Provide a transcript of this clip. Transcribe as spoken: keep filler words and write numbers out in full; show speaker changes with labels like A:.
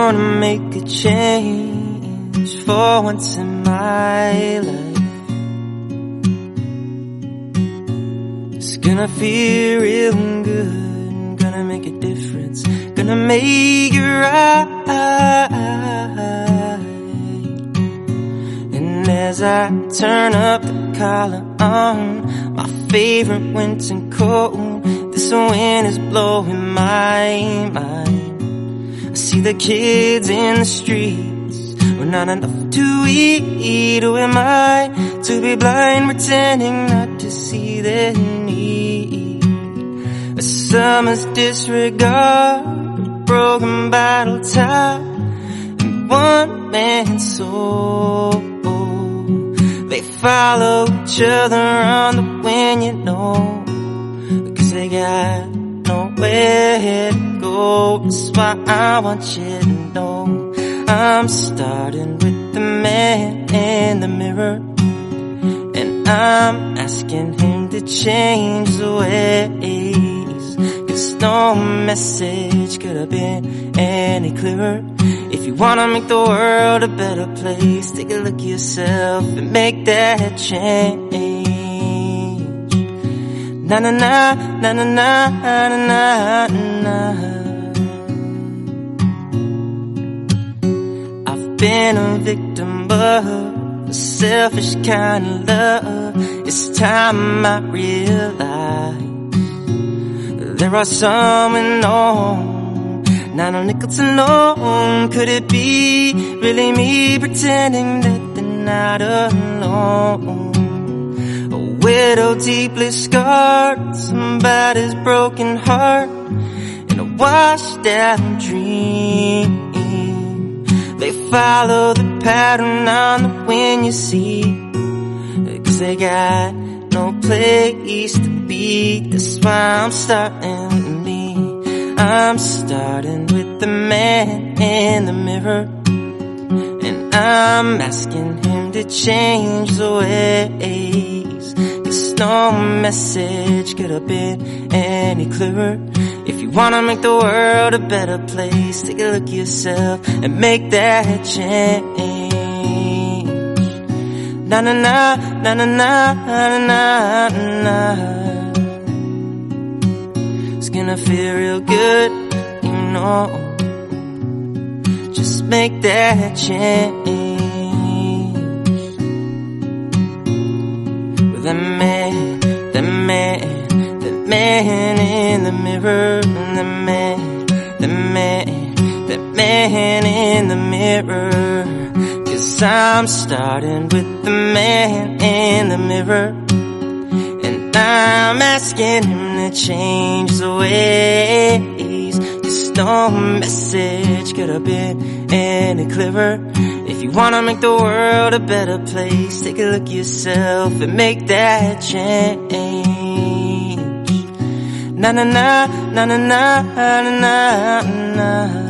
A: gonna make a change for once in my life. It's gonna feel real good, gonna make a difference, gonna make it right. And as I turn up the collar on my favorite winter coat, this wind is blowing my mind. I see the kids in the streets with not enough to eat. Who am I to be blind, pretending not to see their need? A summer's disregard, a broken bottle top, and one man's soul. They follow each other on the wind, you know, because they got nowhere to go. That's why I want you to know I'm starting with the man in the mirror, and I'm asking him to change the ways, cause no message could have been any clearer. If you wanna make the world a better place, take a look at yourself and make that change. Na na na, na na na, na na na. I've been a victim of a selfish kind of love. It's time I realize there are some with no, not a nickel to know. Could it be really me pretending that they're not alone? A widow deeply scarred, somebody's broken heart, and a washed out dream. They follow the pattern on the wind, you see, cause they got no place to be. That's why I'm starting with me. I'm starting with the man in the mirror, and I'm asking him to change the ways, cause no message could have been any clearer. If you wanna make the world a better place, take a look at yourself and make that change. Na na na, na na na, na na na. It's gonna feel real good, you know. Just make that change. With the man, the man, the man in the mirror, and the man, the man, the man in the mirror. Cause I'm starting with the man in the mirror, and I'm asking him to change the ways, cause no message could have been any clearer. If you wanna make the world a better place, take a look at yourself and make that change. Na na na, na na na, na na na.